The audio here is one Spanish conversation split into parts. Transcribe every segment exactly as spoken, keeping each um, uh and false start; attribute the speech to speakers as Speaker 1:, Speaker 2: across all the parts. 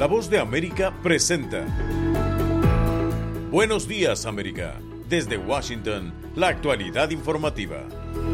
Speaker 1: La Voz de América presenta Buenos Días, América. Desde Washington, la actualidad informativa.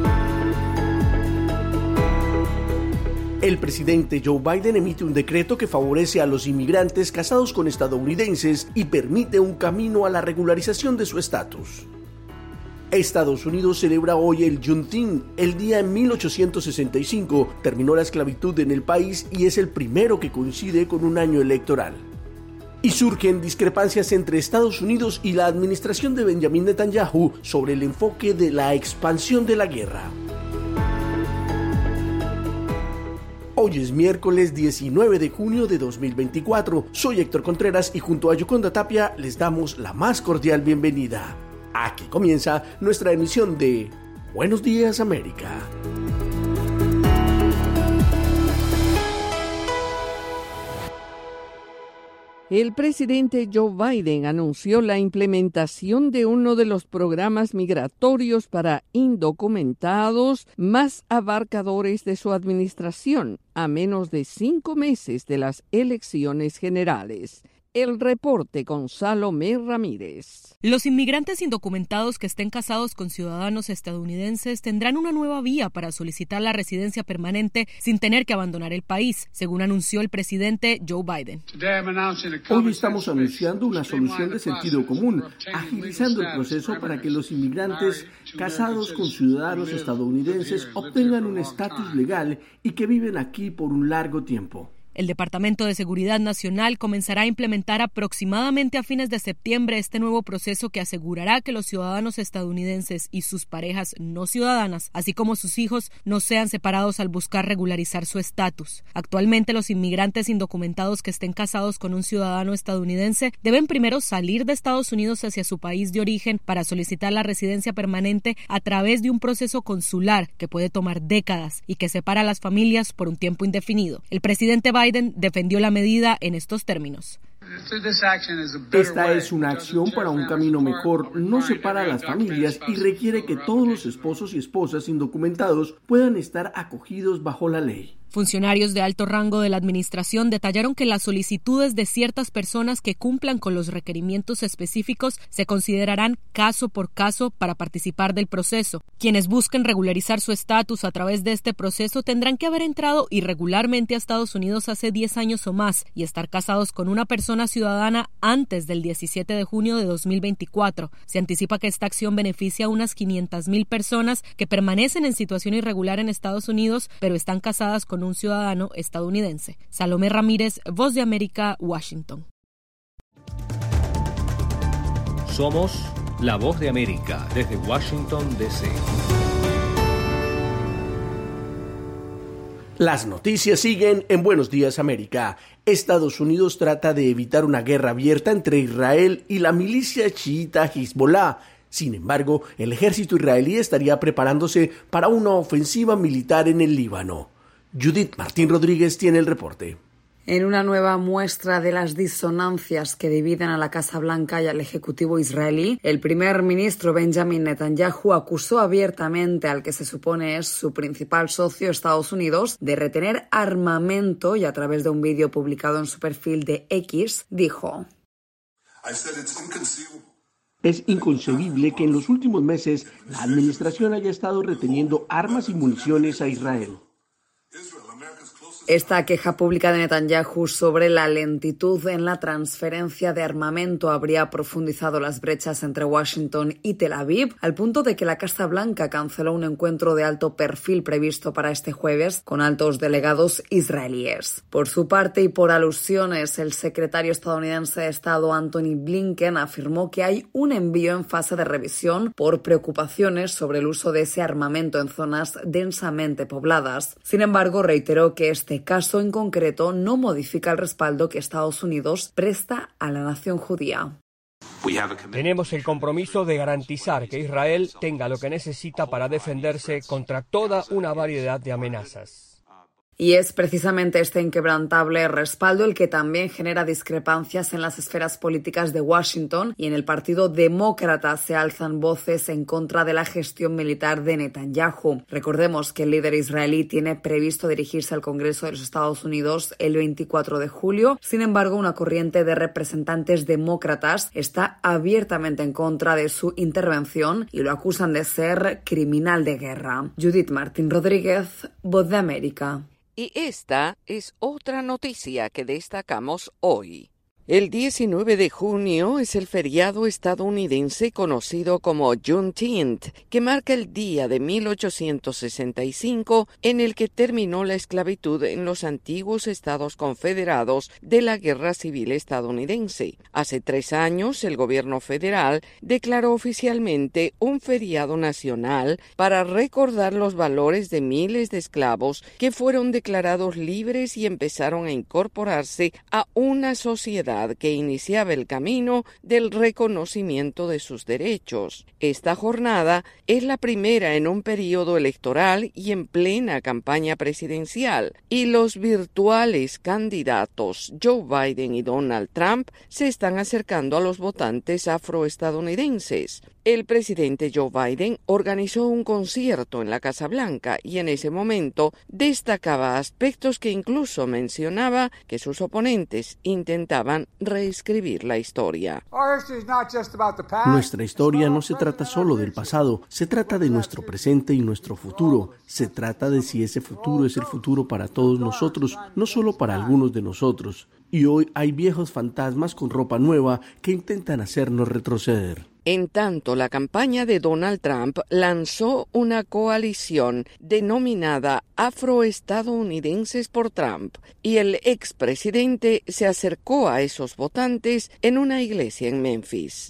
Speaker 2: El presidente Joe Biden emite un decreto que favorece a los inmigrantes casados con estadounidenses y permite un camino a la regularización de su estatus. Estados Unidos celebra hoy el Juneteenth. El día en mil ochocientos sesenta y cinco terminó la esclavitud en el país y es el primero que coincide con un año electoral. Y surgen discrepancias entre Estados Unidos y la administración de Benjamin Netanyahu sobre el enfoque de la expansión de la guerra. Hoy es miércoles diecinueve de junio de dos mil veinticuatro. Soy Héctor Contreras y junto a Yoconda Tapia les damos la más cordial bienvenida. Aquí comienza nuestra emisión de Buenos Días, América.
Speaker 3: El presidente Joe Biden anunció la implementación de uno de los programas migratorios para indocumentados más abarcadores de su administración, a menos de cinco meses de las elecciones generales. El reporte con Salomé Ramírez.
Speaker 4: Los inmigrantes indocumentados que estén casados con ciudadanos estadounidenses tendrán una nueva vía para solicitar la residencia permanente sin tener que abandonar el país, según anunció el presidente Joe Biden.
Speaker 2: Hoy estamos anunciando una solución de sentido común, agilizando el proceso para que los inmigrantes casados con ciudadanos estadounidenses obtengan un estatus legal y que viven aquí por un largo tiempo.
Speaker 4: El Departamento de Seguridad Nacional comenzará a implementar aproximadamente a fines de septiembre este nuevo proceso que asegurará que los ciudadanos estadounidenses y sus parejas no ciudadanas, así como sus hijos, no sean separados al buscar regularizar su estatus. Actualmente, los inmigrantes indocumentados que estén casados con un ciudadano estadounidense deben primero salir de Estados Unidos hacia su país de origen para solicitar la residencia permanente a través de un proceso consular que puede tomar décadas y que separa a las familias por un tiempo indefinido. El presidente Biden Biden defendió la medida en estos términos.
Speaker 2: Esta es una acción para un camino mejor, no separa a las familias y requiere que todos los esposos y esposas indocumentados puedan estar acogidos bajo la ley.
Speaker 4: Funcionarios de alto rango de la administración detallaron que las solicitudes de ciertas personas que cumplan con los requerimientos específicos se considerarán caso por caso para participar del proceso. Quienes busquen regularizar su estatus a través de este proceso tendrán que haber entrado irregularmente a Estados Unidos hace diez años o más y estar casados con una persona ciudadana antes del diecisiete de junio de dos mil veinticuatro. Se anticipa que esta acción beneficia a unas quinientas mil personas que permanecen en situación irregular en Estados Unidos, pero están casadas con un ciudadano estadounidense. Salomé Ramírez, Voz de América, Washington.
Speaker 5: Somos la Voz de América desde Washington, D C.
Speaker 2: Las noticias siguen en Buenos Días, América. Estados Unidos trata de evitar una guerra abierta entre Israel y la milicia chiita Hezbollah. Sin embargo, el ejército israelí estaría preparándose para una ofensiva militar en el Líbano. Judith Martín Rodríguez tiene el reporte.
Speaker 6: En una nueva muestra de las disonancias que dividen a la Casa Blanca y al Ejecutivo israelí, el primer ministro Benjamin Netanyahu acusó abiertamente al que se supone es su principal socio, Estados Unidos, de retener armamento y a través de un vídeo publicado en su perfil de X, dijo:
Speaker 2: Es inconcebible que en los últimos meses la administración haya estado reteniendo armas y municiones a Israel.
Speaker 6: Esta queja pública de Netanyahu sobre la lentitud en la transferencia de armamento habría profundizado las brechas entre Washington y Tel Aviv, al punto de que la Casa Blanca canceló un encuentro de alto perfil previsto para este jueves con altos delegados israelíes. Por su parte, y por alusiones, el secretario estadounidense de Estado Antony Blinken afirmó que hay un envío en fase de revisión por preocupaciones sobre el uso de ese armamento en zonas densamente pobladas. Sin embargo, reiteró que este caso en concreto no modifica el respaldo que Estados Unidos presta a la nación judía.
Speaker 7: Tenemos el compromiso de garantizar que Israel tenga lo que necesita para defenderse contra toda una variedad de amenazas.
Speaker 6: Y es precisamente este inquebrantable respaldo el que también genera discrepancias en las esferas políticas de Washington, y en el Partido Demócrata se alzan voces en contra de la gestión militar de Netanyahu. Recordemos que el líder israelí tiene previsto dirigirse al Congreso de los Estados Unidos el veinticuatro de julio. Sin embargo, una corriente de representantes demócratas está abiertamente en contra de su intervención y lo acusan de ser criminal de guerra. Judith Martín Rodríguez, Voz de América.
Speaker 3: Y esta es otra noticia que destacamos hoy. El diecinueve de junio es el feriado estadounidense conocido como Juneteenth, que marca el día de mil ochocientos sesenta y cinco en el que terminó la esclavitud en los antiguos Estados Confederados de la Guerra Civil estadounidense. Hace tres años, el gobierno federal declaró oficialmente un feriado nacional para recordar los valores de miles de esclavos que fueron declarados libres y empezaron a incorporarse a una sociedad que iniciaba el camino del reconocimiento de sus derechos. Esta jornada es la primera en un periodo electoral y en plena campaña presidencial, y los virtuales candidatos Joe Biden y Donald Trump se están acercando a los votantes afroestadounidenses. El presidente Joe Biden organizó un concierto en la Casa Blanca y en ese momento destacaba aspectos que incluso mencionaba que sus oponentes intentaban reescribir la historia.
Speaker 2: Nuestra historia no se trata solo del pasado, se trata de nuestro presente y nuestro futuro. Se trata de si ese futuro es el futuro para todos nosotros, no solo para algunos de nosotros. Y hoy hay viejos fantasmas con ropa nueva que intentan hacernos retroceder.
Speaker 3: En tanto, la campaña de Donald Trump lanzó una coalición denominada Afroestadounidenses por Trump, y el expresidente se acercó a esos votantes en una iglesia en Memphis.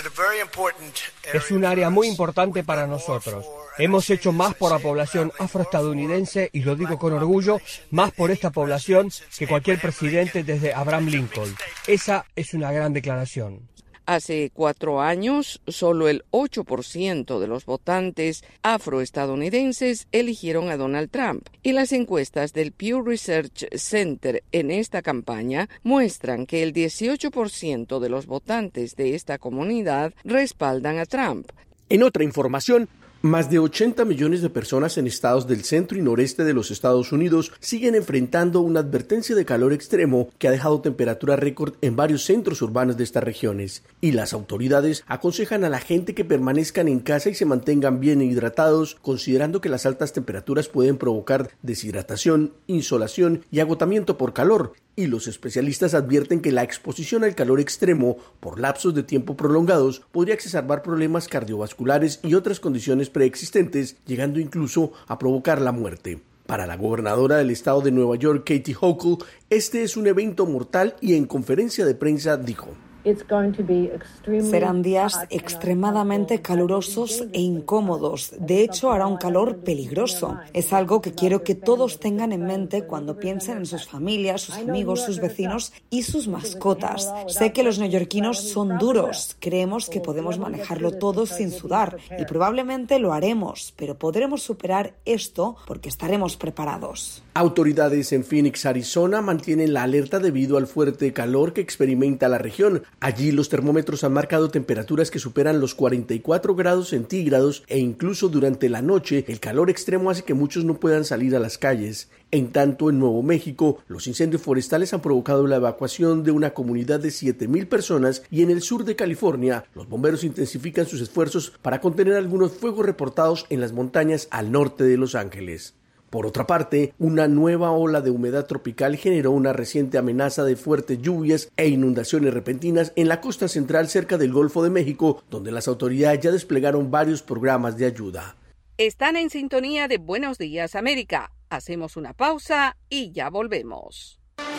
Speaker 7: Es un área muy importante para nosotros. Hemos hecho más por la población afroestadounidense, y lo digo con orgullo, más por esta población que cualquier presidente desde Abraham Lincoln. Esa es una gran declaración.
Speaker 3: Hace cuatro años, solo el ocho por ciento de los votantes afroestadounidenses eligieron a Donald Trump, y las encuestas del Pew Research Center en esta campaña muestran que el dieciocho por ciento de los votantes de esta comunidad respaldan a Trump.
Speaker 2: En otra información, más de ochenta millones de personas en estados del centro y noreste de los Estados Unidos siguen enfrentando una advertencia de calor extremo que ha dejado temperaturas récord en varios centros urbanos de estas regiones. Y las autoridades aconsejan a la gente que permanezcan en casa y se mantengan bien hidratados, considerando que las altas temperaturas pueden provocar deshidratación, insolación y agotamiento por calor. Y los especialistas advierten que la exposición al calor extremo por lapsos de tiempo prolongados podría exacerbar problemas cardiovasculares y otras condiciones preexistentes, llegando incluso a provocar la muerte. Para la gobernadora del estado de Nueva York, Kathy Hochul, este es un evento mortal, y en conferencia de prensa dijo:
Speaker 6: serán días extremadamente calurosos e incómodos. De hecho, hará un calor peligroso. Es algo que quiero que todos tengan en mente cuando piensen en sus familias, sus amigos, sus vecinos y sus mascotas. Sé que los neoyorquinos son duros. Creemos que podemos manejarlo todo sin sudar, y probablemente lo haremos, pero podremos superar esto porque estaremos preparados.
Speaker 2: Autoridades en Phoenix, Arizona, mantienen la alerta debido al fuerte calor que experimenta la región. Allí los termómetros han marcado temperaturas que superan los cuarenta y cuatro grados centígrados, e incluso durante la noche el calor extremo hace que muchos no puedan salir a las calles. En tanto, en Nuevo México, los incendios forestales han provocado la evacuación de una comunidad de siete mil personas, y en el sur de California, los bomberos intensifican sus esfuerzos para contener algunos fuegos reportados en las montañas al norte de Los Ángeles. Por otra parte, una nueva ola de humedad tropical generó una reciente amenaza de fuertes lluvias e inundaciones repentinas en la costa central cerca del Golfo de México, donde las autoridades ya desplegaron varios programas de ayuda.
Speaker 3: Están en sintonía de Buenos Días América. Hacemos una pausa y ya volvemos.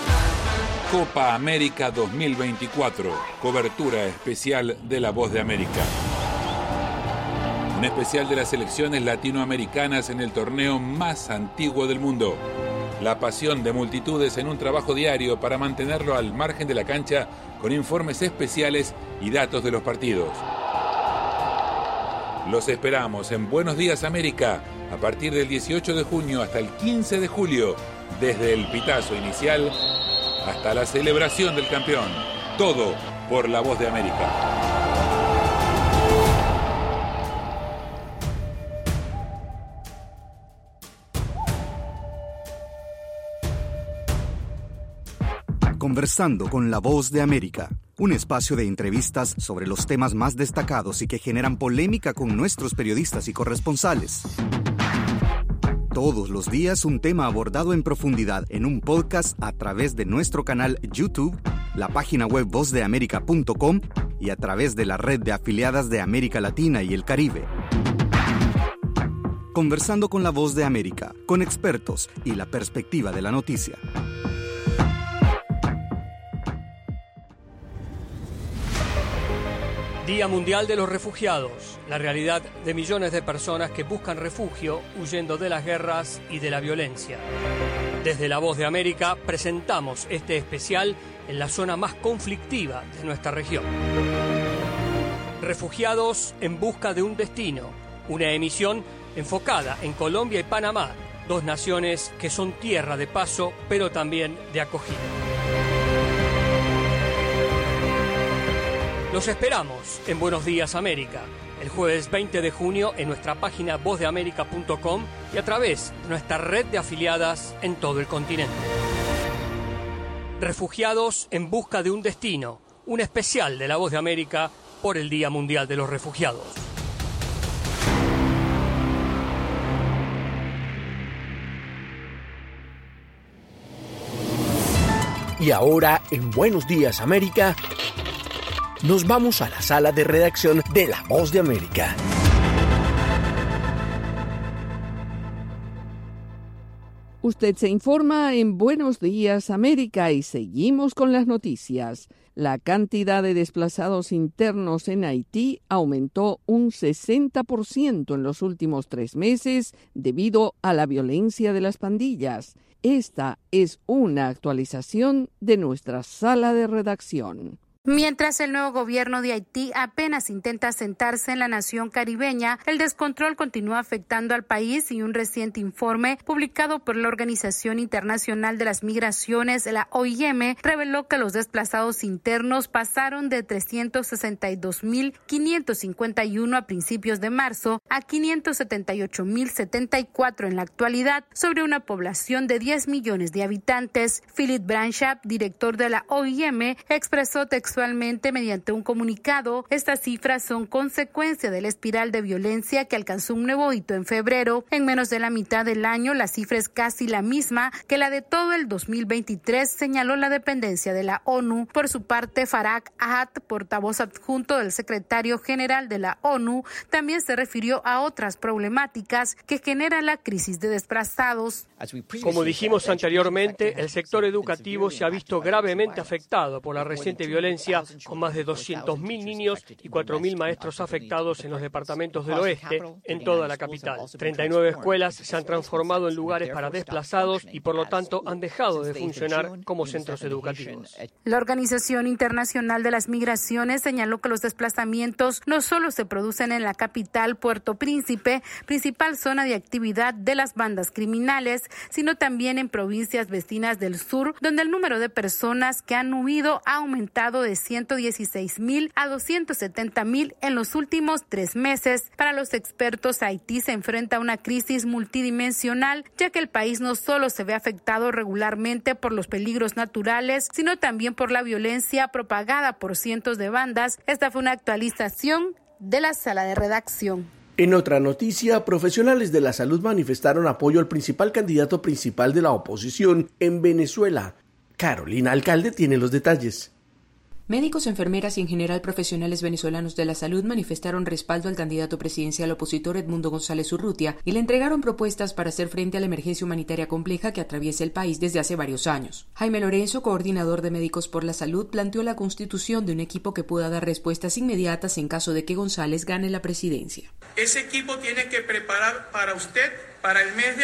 Speaker 8: Copa América dos mil veinticuatro. Cobertura especial de La Voz de América. Un especial de las selecciones latinoamericanas en el torneo más antiguo del mundo. La pasión de multitudes en un trabajo diario para mantenerlo al margen de la cancha, con informes especiales y datos de los partidos. Los esperamos en Buenos Días América a partir del dieciocho de junio hasta el quince de julio, desde el pitazo inicial hasta la celebración del campeón. Todo por La Voz de América.
Speaker 9: Conversando con La Voz de América, un espacio de entrevistas sobre los temas más destacados y que generan polémica con nuestros periodistas y corresponsales. Todos los días un tema abordado en profundidad en un podcast a través de nuestro canal YouTube, la página web voz de américa punto com y a través de la red de afiliadas de América Latina y el Caribe. Conversando con La Voz de América, con expertos y la perspectiva de la noticia.
Speaker 7: Día Mundial de los Refugiados, la realidad de millones de personas que buscan refugio huyendo de las guerras y de la violencia. Desde La Voz de América presentamos este especial en la zona más conflictiva de nuestra región. Refugiados en busca de un destino, una emisión enfocada en Colombia y Panamá, dos naciones que son tierra de paso, pero también de acogida. Los esperamos en Buenos Días América, el jueves veinte de junio en nuestra página voz de américa punto com y a través de nuestra red de afiliadas en todo el continente. Refugiados en busca de un destino, un especial de La Voz de América por el Día Mundial de los Refugiados.
Speaker 2: Y ahora, en Buenos Días América, nos vamos a la sala de redacción de La Voz de América.
Speaker 3: Usted se informa en Buenos Días América y seguimos con las noticias. La cantidad de desplazados internos en Haití aumentó un sesenta por ciento en los últimos tres meses debido a la violencia de las pandillas. Esta es una actualización de nuestra sala de redacción.
Speaker 10: Mientras el nuevo gobierno de Haití apenas intenta asentarse en la nación caribeña, el descontrol continúa afectando al país y un reciente informe publicado por la Organización Internacional de las Migraciones, la O I M, reveló que los desplazados internos pasaron de trescientos sesenta y dos mil quinientos cincuenta y uno a principios de marzo a quinientos setenta y ocho mil setenta y cuatro en la actualidad, sobre una población de diez millones de habitantes. Philip Branchap, director de la O I M, expresó textualmente Actualmente, mediante un comunicado, estas cifras son consecuencia de la espiral de violencia que alcanzó un nuevo hito en febrero. En menos de la mitad del año, la cifra es casi la misma que la de todo el dos mil veintitrés, señaló la dependencia de la ONU. Por su parte, Farag Ahad, portavoz adjunto del secretario general de la ONU, también se refirió a otras problemáticas que genera la crisis de desplazados.
Speaker 7: Como dijimos anteriormente, el sector educativo se ha visto gravemente afectado por la reciente violencia, con más de doscientos mil niños y cuatro mil maestros afectados en los departamentos del oeste, en toda la capital. treinta y nueve escuelas se han transformado en lugares para desplazados y por lo tanto han dejado de funcionar como centros educativos.
Speaker 10: La Organización Internacional de las Migraciones señaló que los desplazamientos no solo se producen en la capital, Puerto Príncipe, principal zona de actividad de las bandas criminales, sino también en provincias vecinas del sur, donde el número de personas que han huido ha aumentado de ciento dieciséis mil a doscientos setenta mil en los últimos tres meses. Para los expertos, Haití se enfrenta a una crisis multidimensional, ya que el país no solo se ve afectado regularmente por los peligros naturales, sino también por la violencia propagada por cientos de bandas. Esta fue una actualización de la sala de redacción.
Speaker 2: En otra noticia, profesionales de la salud manifestaron apoyo al principal candidato principal de la oposición en Venezuela. Carolina Alcalde tiene los detalles.
Speaker 11: Médicos, enfermeras y en general profesionales venezolanos de la salud manifestaron respaldo al candidato presidencial opositor Edmundo González Urrutia y le entregaron propuestas para hacer frente a la emergencia humanitaria compleja que atraviesa el país desde hace varios años. Jaime Lorenzo, coordinador de Médicos por la Salud, planteó la constitución de un equipo que pueda dar respuestas inmediatas en caso de que González gane la presidencia.
Speaker 12: Ese equipo tiene que preparar para usted, para el mes de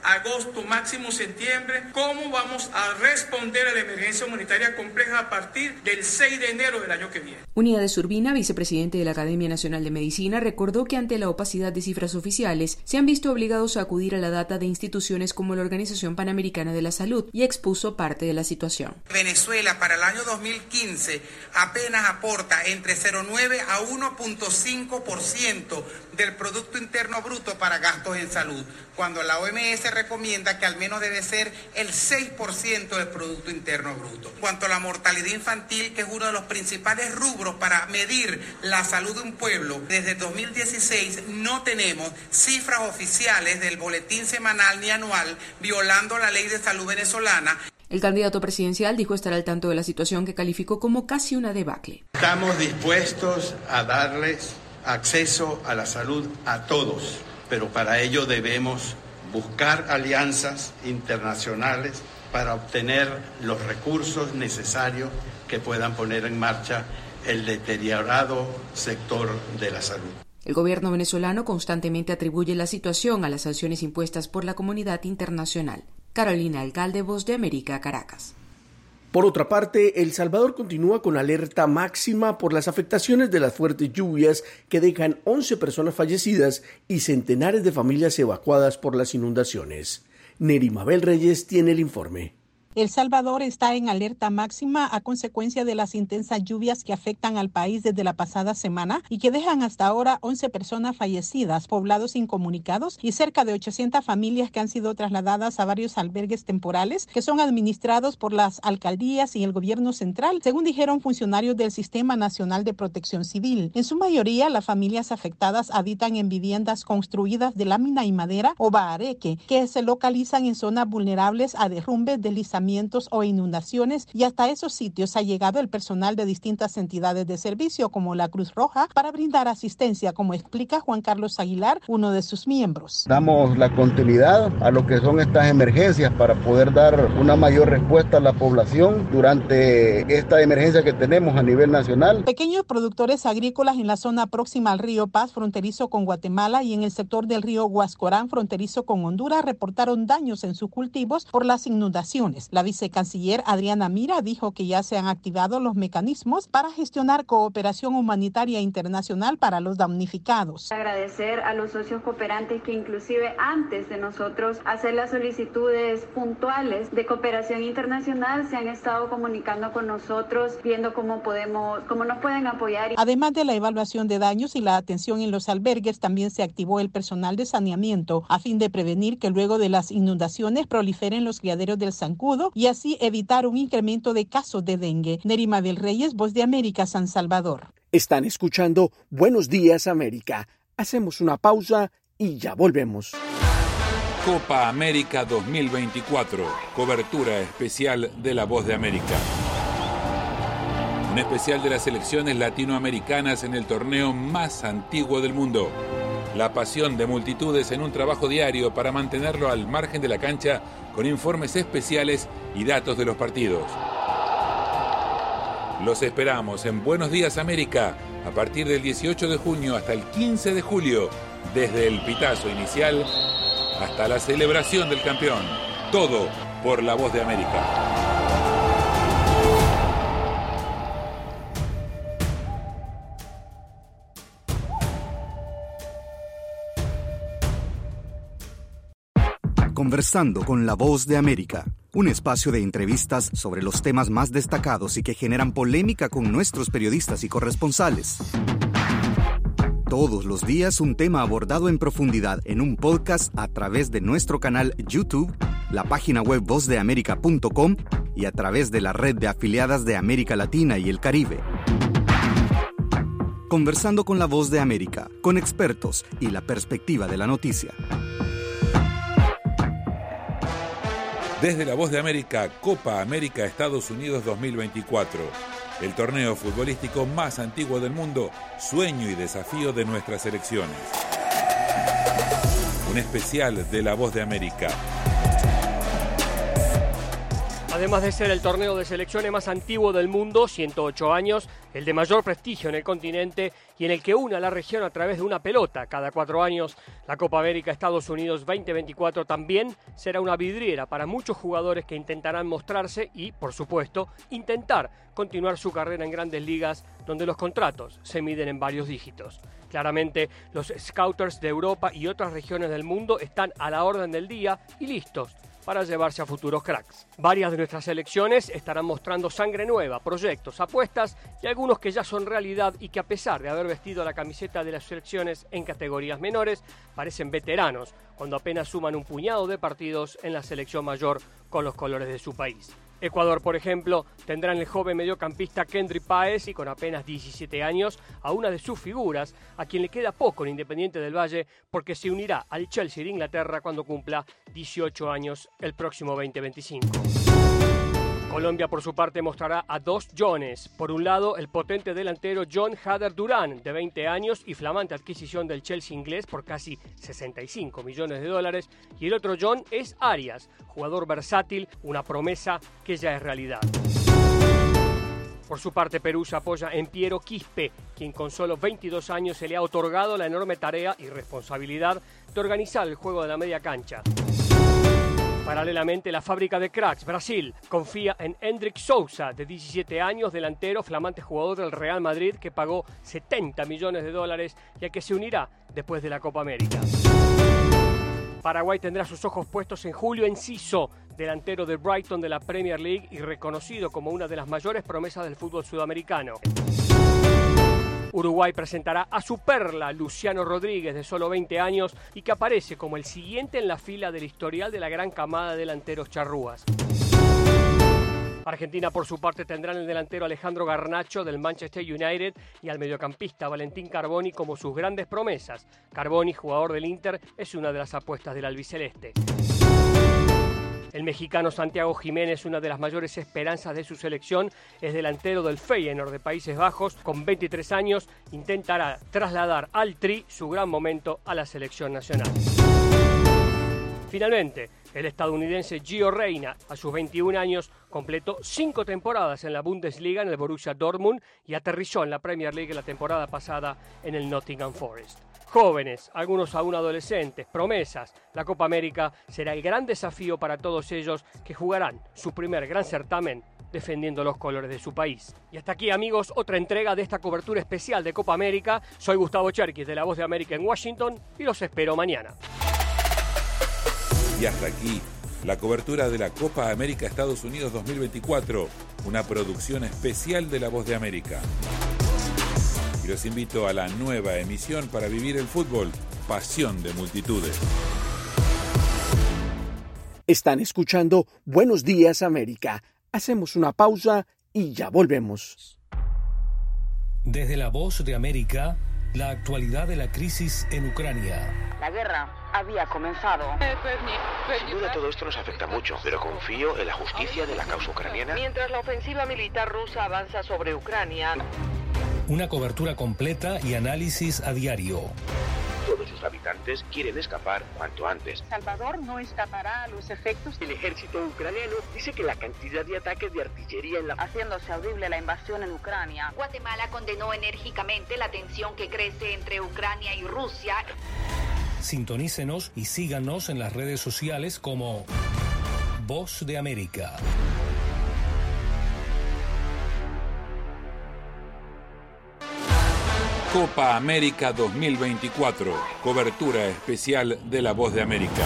Speaker 12: agosto, máximo septiembre, cómo vamos a responder a la emergencia humanitaria compleja a partir del seis de enero del año que viene.
Speaker 11: Unidades Urbina, vicepresidente de la Academia Nacional de Medicina, recordó que ante la opacidad de cifras oficiales se han visto obligados a acudir a la data de instituciones como la Organización Panamericana de la Salud y expuso parte de la situación.
Speaker 13: Venezuela para el año dos mil quince apenas aporta entre cero punto nueve a uno punto cinco por ciento del Producto Interno Bruto para gastos en salud, cuando la O M S recomienda que al menos debe ser el seis por ciento del Producto Interno Bruto. En cuanto a la mortalidad infantil, que es uno de los principales rubros para medir la salud de un pueblo, desde dos mil dieciséis no tenemos cifras oficiales del boletín semanal ni anual, violando la ley de salud venezolana.
Speaker 11: El candidato presidencial dijo estar al tanto de la situación que calificó como casi una debacle.
Speaker 14: Estamos dispuestos a darles acceso a la salud a todos, pero para ello debemos buscar alianzas internacionales para obtener los recursos necesarios que puedan poner en marcha el deteriorado sector de la salud.
Speaker 11: El gobierno venezolano constantemente atribuye la situación a las sanciones impuestas por la comunidad internacional. Carolina Alcalde, Voz de América, Caracas.
Speaker 2: Por otra parte, El Salvador continúa con alerta máxima por las afectaciones de las fuertes lluvias que dejan once personas fallecidas y centenares de familias evacuadas por las inundaciones. Neri Mabel Reyes tiene el informe.
Speaker 15: El Salvador está en alerta máxima a consecuencia de las intensas lluvias que afectan al país desde la pasada semana y que dejan hasta ahora once personas fallecidas, poblados incomunicados y cerca de ochocientas familias que han sido trasladadas a varios albergues temporales que son administrados por las alcaldías y el gobierno central, según dijeron funcionarios del Sistema Nacional de Protección Civil. En su mayoría, las familias afectadas habitan en viviendas construidas de lámina y madera o bahareque, que se localizan en zonas vulnerables a derrumbes, deslizamientos o inundaciones, y hasta esos sitios ha llegado el personal de distintas entidades de servicio como la Cruz Roja para brindar asistencia, como explica Juan Carlos Aguilar, uno de sus miembros.
Speaker 16: Damos la continuidad a lo que son estas emergencias para poder dar una mayor respuesta a la población durante esta emergencia que tenemos a nivel nacional.
Speaker 15: Pequeños productores agrícolas en la zona próxima al río Paz, fronterizo con Guatemala, y en el sector del río Huascorán, fronterizo con Honduras, reportaron daños en sus cultivos por las inundaciones. La vicecanciller Adriana Mira dijo que ya se han activado los mecanismos para gestionar cooperación humanitaria internacional para los damnificados.
Speaker 17: Agradecer a los socios cooperantes que inclusive antes de nosotros hacer las solicitudes puntuales de cooperación internacional se han estado comunicando con nosotros, viendo cómo podemos, cómo nos pueden apoyar.
Speaker 15: Además de la evaluación de daños y la atención en los albergues, también se activó el personal de saneamiento a fin de prevenir que luego de las inundaciones proliferen los criaderos del zancudo y así evitar un incremento de casos de dengue. Neri Mabel Reyes, Voz de América, San Salvador.
Speaker 2: Están escuchando Buenos Días América. Hacemos una pausa y ya volvemos.
Speaker 8: Copa América dos mil veinticuatro, cobertura especial de La Voz de América. Un especial de las selecciones latinoamericanas en el torneo más antiguo del mundo. La pasión de multitudes en un trabajo diario para mantenerlo al margen de la cancha con informes especiales y datos de los partidos. Los esperamos en Buenos Días América a partir del dieciocho de junio hasta el quince de julio, desde el pitazo inicial hasta la celebración del campeón. Todo por La Voz de América.
Speaker 9: Conversando con La Voz de América, un espacio de entrevistas sobre los temas más destacados y que generan polémica con nuestros periodistas y corresponsales. Todos los días un tema abordado en profundidad en un podcast a través de nuestro canal YouTube, la página web voz de américa punto com y a través de la red de afiliadas de América Latina y el Caribe. Conversando con La Voz de América, con expertos y la perspectiva de la noticia.
Speaker 8: Desde La Voz de América, Copa América Estados Unidos dos mil veinticuatro. El torneo futbolístico más antiguo del mundo, sueño y desafío de nuestras selecciones. Un especial de La Voz de América.
Speaker 7: Además de ser el torneo de selecciones más antiguo del mundo, ciento ocho años, el de mayor prestigio en el continente y en el que une a la región a través de una pelota cada cuatro años, la Copa América Estados Unidos veinte veinticuatro también será una vidriera para muchos jugadores que intentarán mostrarse y, por supuesto, intentar continuar su carrera en grandes ligas donde los contratos se miden en varios dígitos. Claramente, los scouters de Europa y otras regiones del mundo están a la orden del día y listos para llevarse a futuros cracks. Varias de nuestras selecciones estarán mostrando sangre nueva, proyectos, apuestas y algunos que ya son realidad y que a pesar de haber vestido la camiseta de las selecciones en categorías menores, parecen veteranos cuando apenas suman un puñado de partidos en la selección mayor con los colores de su país. Ecuador, por ejemplo, tendrá en el joven mediocampista Kendry Páez y con apenas diecisiete años a una de sus figuras, a quien le queda poco en Independiente del Valle porque se unirá al Chelsea de Inglaterra cuando cumpla dieciocho años el próximo veinte veinticinco. Colombia, por su parte, mostrará a dos Jones. Por un lado, el potente delantero John Hader Durán, de veinte años y flamante adquisición del Chelsea inglés por casi sesenta y cinco millones de dólares. Y el otro John es Arias, jugador versátil, una promesa que ya es realidad. Por su parte, Perú se apoya en Piero Quispe, quien con solo veintidós años se le ha otorgado la enorme tarea y responsabilidad de organizar el juego de la media cancha. Paralelamente, la fábrica de cracks, Brasil, confía en Hendrik Sousa, de diecisiete años, delantero, flamante jugador del Real Madrid, que pagó setenta millones de dólares y al que se unirá después de la Copa América. Paraguay tendrá sus ojos puestos en Julio Enciso, delantero de Brighton de la Premier League y reconocido como una de las mayores promesas del fútbol sudamericano. Uruguay presentará a su perla, Luciano Rodríguez, de solo veinte años, y que aparece como el siguiente en la fila del historial de la gran camada de delanteros charrúas. Argentina, por su parte, tendrá el delantero Alejandro Garnacho del Manchester United y al mediocampista Valentín Carboni como sus grandes promesas. Carboni, jugador del Inter, es una de las apuestas del albiceleste. El mexicano Santiago Jiménez, una de las mayores esperanzas de su selección, es delantero del Feyenoord de Países Bajos. Con veintitrés años, intentará trasladar al Tri su gran momento a la selección nacional. Finalmente, el estadounidense Gio Reyna, a sus veintiún años, completó cinco temporadas en la Bundesliga en el Borussia Dortmund y aterrizó en la Premier League la temporada pasada en el Nottingham Forest. Jóvenes, algunos aún adolescentes, promesas, la Copa América será el gran desafío para todos ellos que jugarán su primer gran certamen defendiendo los colores de su país. Y hasta aquí, amigos, otra entrega de esta cobertura especial de Copa América. Soy Gustavo Cherkis de La Voz de América en Washington y los espero mañana.
Speaker 8: Y hasta aquí la cobertura de la Copa América Estados Unidos dos mil veinticuatro, una producción especial de La Voz de América. Y los invito a la nueva emisión para vivir el fútbol, pasión de multitudes.
Speaker 2: Están escuchando Buenos Días América. Hacemos una pausa y ya volvemos.
Speaker 5: Desde La Voz de América, la actualidad de la crisis en Ucrania.
Speaker 18: La guerra había comenzado.
Speaker 19: Sin duda todo esto nos afecta mucho, pero confío en la justicia de la causa ucraniana.
Speaker 18: Mientras la ofensiva militar rusa avanza sobre Ucrania.
Speaker 5: Una cobertura completa y análisis a diario.
Speaker 19: Todos sus habitantes quieren escapar cuanto antes.
Speaker 18: Salvador no escapará a los efectos.
Speaker 19: El ejército ucraniano dice que la cantidad de ataques de artillería en la...
Speaker 18: haciéndose audible la invasión en Ucrania.
Speaker 20: Guatemala condenó enérgicamente la tensión que crece entre Ucrania y Rusia.
Speaker 5: Sintonícenos y síganos en las redes sociales como Voz de América.
Speaker 8: Copa América dos mil veinticuatro, cobertura especial de La Voz de América.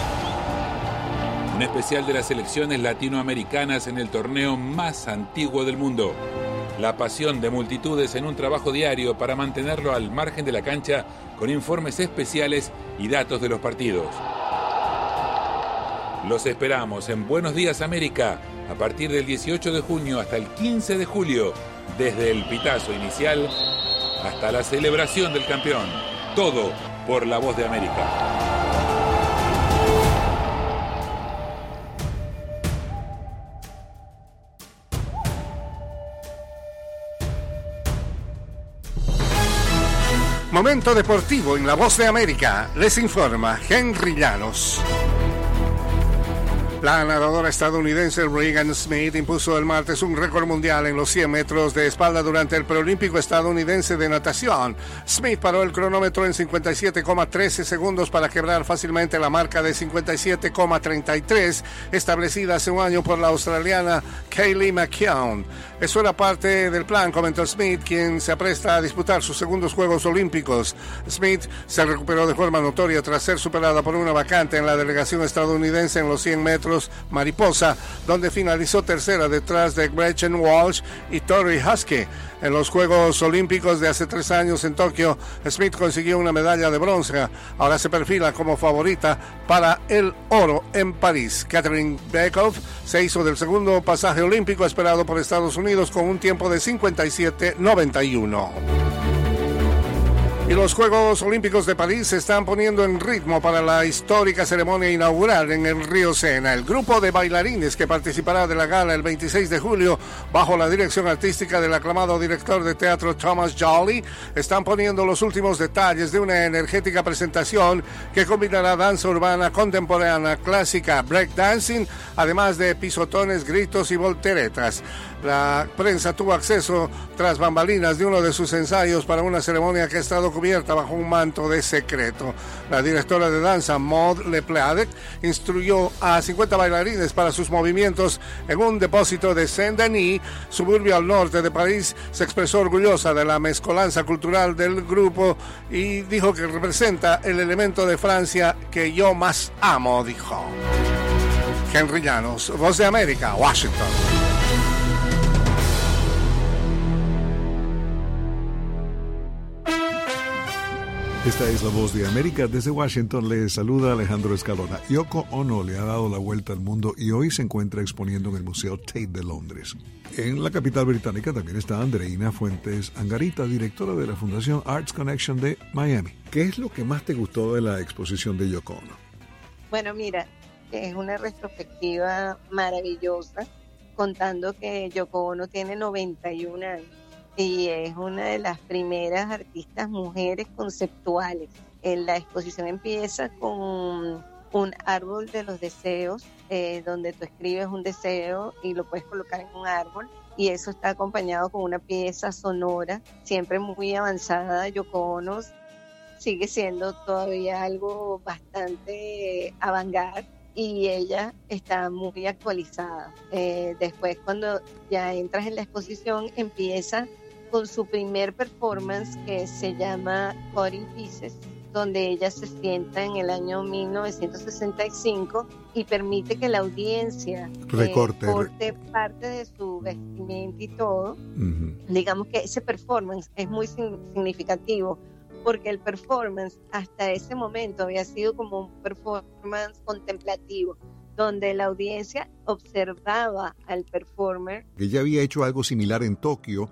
Speaker 8: Un especial de las selecciones latinoamericanas en el torneo más antiguo del mundo. La pasión de multitudes en un trabajo diario para mantenerlo al margen de la cancha con informes especiales y datos de los partidos. Los esperamos en Buenos Días América a partir del dieciocho de junio hasta el quince de julio, desde el pitazo inicial hasta la celebración del campeón. Todo por La Voz de América.
Speaker 21: Momento deportivo en La Voz de América. Les informa Henry Llanos. La nadadora estadounidense Regan Smith impuso el martes un récord mundial en los cien metros de espalda durante el preolímpico estadounidense de natación. Smith paró el cronómetro en cincuenta y siete coma trece segundos para quebrar fácilmente la marca de cincuenta y siete coma treinta y tres establecida hace un año por la australiana Kaylee McKeown. Eso era parte del plan, comentó Smith, quien se apresta a disputar sus segundos Juegos Olímpicos. Smith se recuperó de forma notoria tras ser superada por una vacante en la delegación estadounidense en los cien metros mariposa, donde finalizó tercera detrás de Gretchen Walsh y Tori Husky. En los Juegos Olímpicos de hace tres años en Tokio, Smith consiguió una medalla de bronce. Ahora se perfila como favorita para el oro en París. Catherine Bekoff se hizo del segundo pasaje olímpico esperado por Estados Unidos con un tiempo de cincuenta y siete noventa y uno. Y los Juegos Olímpicos de París se están poniendo en ritmo para la histórica ceremonia inaugural en el río Sena. El grupo de bailarines que participará de la gala el veintiséis de julio, bajo la dirección artística del aclamado director de teatro Thomas Jolly, están poniendo los últimos detalles de una energética presentación que combinará danza urbana contemporánea, clásica, breakdancing, además de pisotones, gritos y volteretas. La prensa tuvo acceso tras bambalinas de uno de sus ensayos para una ceremonia que ha estado cubierta bajo un manto de secreto. La directora de danza, Maud Lepladec, instruyó a cincuenta bailarines para sus movimientos en un depósito de Saint-Denis, suburbio al norte de París. Se expresó orgullosa de la mezcolanza cultural del grupo y dijo que representa el elemento de Francia que yo más amo, dijo. Henry Llanos, Voz de América, Washington.
Speaker 1: Esta es la Voz de América. Desde Washington le saluda Alejandro Escalona. Yoko Ono le ha dado la vuelta al mundo y hoy se encuentra exponiendo en el Museo Tate de Londres. En la capital británica también está Andreina Fuentes Angarita, directora de la Fundación Arts Connection de Miami. ¿Qué es lo que más te gustó de la exposición de Yoko Ono?
Speaker 22: Bueno, mira, es una retrospectiva maravillosa, contando que Yoko Ono tiene noventa y un años. Y es una de las primeras artistas mujeres conceptuales. En la exposición empieza con un árbol de los deseos, eh, donde tú escribes un deseo y lo puedes colocar en un árbol, y eso está acompañado con una pieza sonora, siempre muy avanzada. Yoko Ono sigue siendo todavía algo bastante avant-garde, y ella está muy actualizada. Eh, después, cuando ya entras en la exposición, empieza con su primer performance que se llama Cutting Pieces, donde ella se sienta en el año mil novecientos sesenta y cinco y permite que la audiencia
Speaker 1: recorte,
Speaker 22: eh, corte parte de su vestimenta y todo. Uh-huh. Digamos que ese performance es muy significativo, porque el performance hasta ese momento había sido como un performance contemplativo, donde la audiencia observaba al performer.
Speaker 1: Ella había hecho algo similar en Tokio,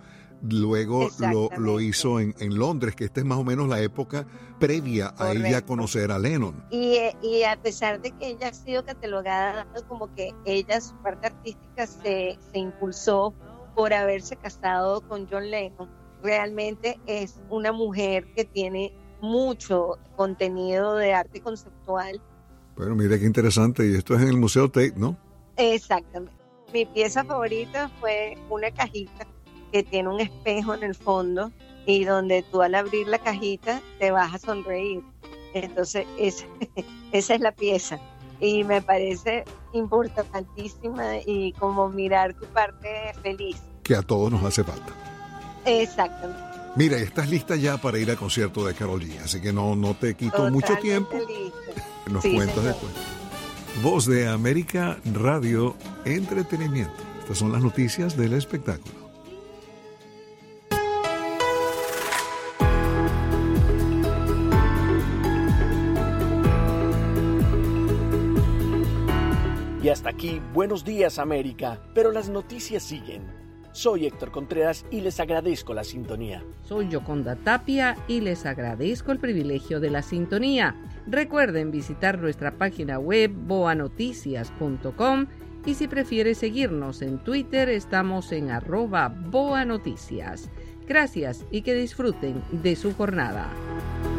Speaker 1: luego lo, lo hizo en, en Londres, que esta es más o menos la época previa a Correcto. Ella conocer a Lennon.
Speaker 22: Y, y a pesar de que ella ha sido catalogada como que ella, su parte artística se, se impulsó por haberse casado con John Lennon, realmente es una mujer que tiene mucho contenido de arte conceptual.
Speaker 1: Bueno, mira qué interesante, y esto es en el Museo Tate, ¿no?
Speaker 22: Exactamente. Mi pieza favorita fue una cajita que tiene un espejo en el fondo y donde tú al abrir la cajita te vas a sonreír. Entonces esa, esa es la pieza, y me parece importantísima, y como mirar tu parte feliz.
Speaker 1: Que a todos nos hace falta.
Speaker 22: Exactamente.
Speaker 1: Mira, estás lista ya para ir al concierto de Karol G, así que no, no te quito
Speaker 22: Totalmente
Speaker 1: mucho tiempo.
Speaker 22: Lista.
Speaker 1: Nos
Speaker 22: sí,
Speaker 1: cuentas
Speaker 22: señor.
Speaker 1: después. Voz de América Radio Entretenimiento. Estas son las noticias del espectáculo.
Speaker 2: Y hasta aquí, Buenos Días América, pero las noticias siguen. Soy Héctor Contreras y les agradezco la sintonía.
Speaker 3: Soy Yoconda Tapia y les agradezco el privilegio de la sintonía. Recuerden visitar nuestra página web boa noticias punto com, y si prefiere seguirnos en Twitter, estamos en arroba boanoticias. Gracias y que disfruten de su jornada.